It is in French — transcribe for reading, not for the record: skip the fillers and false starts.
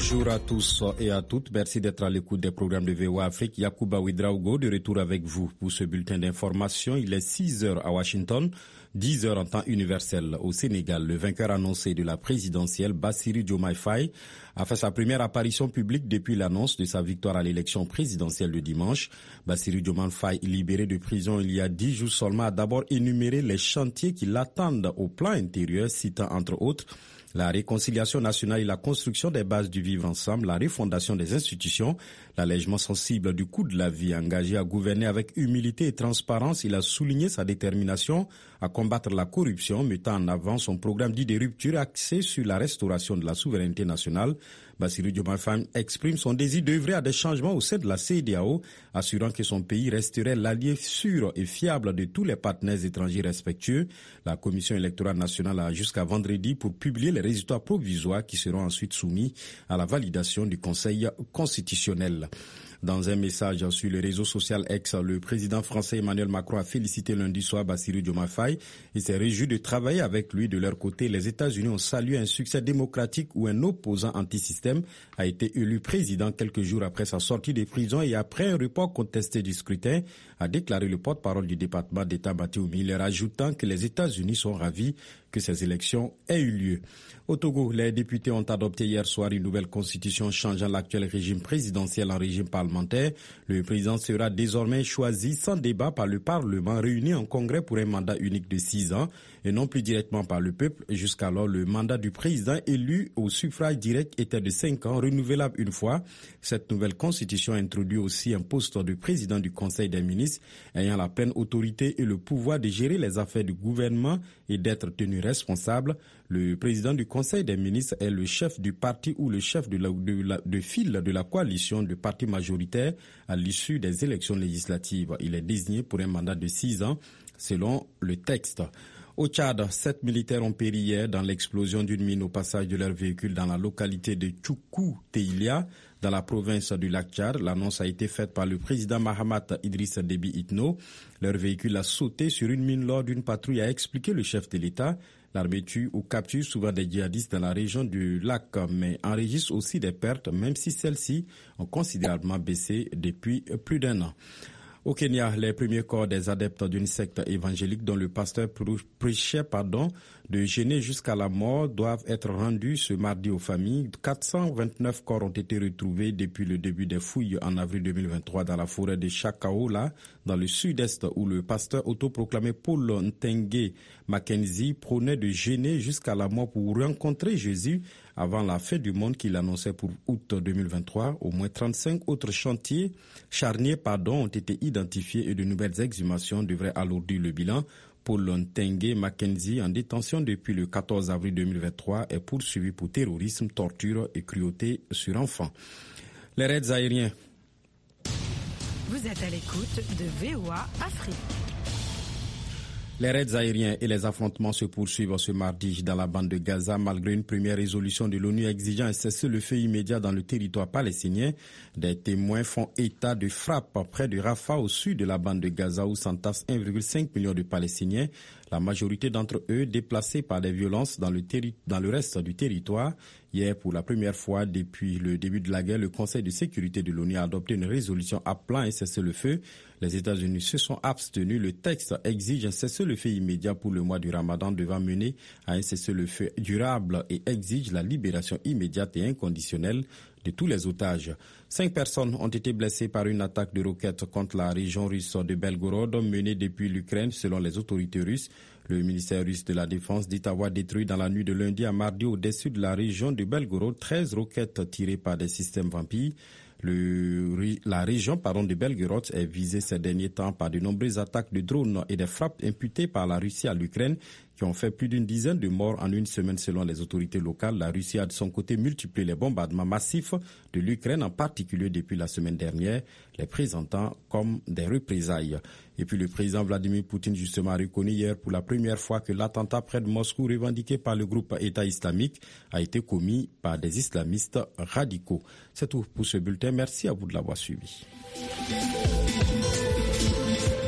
Bonjour à tous et à toutes. Merci d'être à l'écoute des programmes de VOA Afrique. Yacouba Ouedraogo de retour avec vous pour ce bulletin d'information. Il est 6 heures à Washington, 10 heures en temps universel au Sénégal. Le vainqueur annoncé de la présidentielle, Bassirou Diomaye Faye, a fait sa première apparition publique depuis l'annonce de sa victoire à l'élection présidentielle de dimanche. Bassirou Diomaye Faye, libéré de prison il y a 10 jours seulement, a d'abord énuméré les chantiers qui l'attendent au plan intérieur, citant entre autres la réconciliation nationale et la construction des bases du vivre ensemble, la refondation des institutions, l'allègement sensible du coût de la vie, engagé à gouverner avec humilité et transparence. Il a souligné sa détermination à combattre la corruption, mettant en avant son programme dit de rupture axé sur la restauration de la souveraineté nationale. Bassirou Diomaye Faye exprime son désir d'œuvrer à des changements au sein de la CEDEAO, assurant que son pays resterait l'allié sûr et fiable de tous les partenaires étrangers respectueux. La Commission électorale nationale a jusqu'à vendredi pour publier les résultats provisoires qui seront ensuite soumis à la validation du Conseil constitutionnel. Dans un message sur le réseau social X, le président français Emmanuel Macron a félicité lundi soir Bassirou Diomaye Faye et s'est réjoui de travailler avec lui. De leur côté, les États-Unis ont salué un succès démocratique où un opposant anti-système a été élu président quelques jours après sa sortie de prison et après un report contesté du scrutin, a déclaré le porte-parole du département d'État Mathieu Miller, ajoutant que les États-Unis sont ravis que ces élections aient eu lieu. Au Togo, les députés ont adopté hier soir une nouvelle constitution changeant l'actuel régime présidentiel en régime parlementaire. Le président sera désormais choisi sans débat par le Parlement réuni en congrès pour un mandat unique de 6 ans et non plus directement par le peuple. Jusqu'alors, le mandat du président élu au suffrage direct était de 5 ans, renouvelable une fois. Cette nouvelle constitution introduit aussi un poste de président du Conseil des ministres ayant la pleine autorité et le pouvoir de gérer les affaires du gouvernement et d'être tenu responsable. Le président du Conseil des ministres est le chef du parti ou le chef de file de la coalition de partis majoritaires à l'issue des élections législatives. Il est désigné pour un mandat de 6 ans selon le texte. Au Tchad, 7 militaires ont péri hier dans l'explosion d'une mine au passage de leur véhicule dans la localité de Tchoukou-Teilia, dans la province du lac Tchad. L'annonce a été faite par le président Mahamat Idriss Déby Itno. Leur véhicule a sauté sur une mine lors d'une patrouille, a expliqué le chef de l'État. L'armée tue ou capture souvent des djihadistes dans la région du lac, mais enregistre aussi des pertes, même si celles-ci ont considérablement baissé depuis plus d'1 an. Au Kenya, les premiers corps des adeptes d'une secte évangélique dont le pasteur prêchait de gêner jusqu'à la mort doivent être rendus ce mardi aux familles. 429 corps ont été retrouvés depuis le début des fouilles en avril 2023 dans la forêt de Chakaola, dans le sud-est, où le pasteur autoproclamé Paul Ntengue Mackenzie prônait de gêner jusqu'à la mort pour rencontrer Jésus avant la fin du monde qu'il annonçait pour août 2023. Au moins 35 autres charniers ont été identifiés et de nouvelles exhumations devraient alourdir le bilan. Paul Ntengue Mackenzie, en détention depuis le 14 avril 2023, est poursuivi pour terrorisme, torture et cruauté sur enfants. Les raids aériens. Vous êtes à l'écoute de VOA Afrique. Les raids aériens et les affrontements se poursuivent ce mardi dans la bande de Gaza malgré une première résolution de l'ONU exigeant un cessez-le-feu immédiat dans le territoire palestinien. Des témoins font état de frappes près de Rafah au sud de la bande de Gaza où s'entassent 1,5 million de Palestiniens. La majorité d'entre eux déplacés par des violences dans le reste du territoire. Hier, pour la première fois depuis le début de la guerre, le Conseil de sécurité de l'ONU a adopté une résolution appelant à un cessez-le-feu. Les États-Unis se sont abstenus. Le texte exige un cessez-le-feu immédiat pour le mois du Ramadan devant mener à un cessez-le-feu durable et exige la libération immédiate et inconditionnelle de tous les otages. 5 personnes ont été blessées par une attaque de roquettes contre la région russe de Belgorod menée depuis l'Ukraine selon les autorités russes. Le ministère russe de la Défense dit avoir détruit dans la nuit de lundi à mardi au-dessus de la région de Belgorod 13 roquettes tirées par des systèmes vampires. La région de Belgorod est visée ces derniers temps par de nombreuses attaques de drones et des frappes imputées par la Russie à l'Ukraine qui ont fait plus d'une dizaine de morts en une semaine selon les autorités locales. La Russie a de son côté multiplié les bombardements massifs de l'Ukraine, en particulier depuis la semaine dernière, les présentant comme des représailles. Et puis le président Vladimir Poutine justement a reconnu hier pour la première fois que l'attentat près de Moscou revendiqué par le groupe État islamique a été commis par des islamistes radicaux. C'est tout pour ce bulletin. Merci à vous de l'avoir suivi.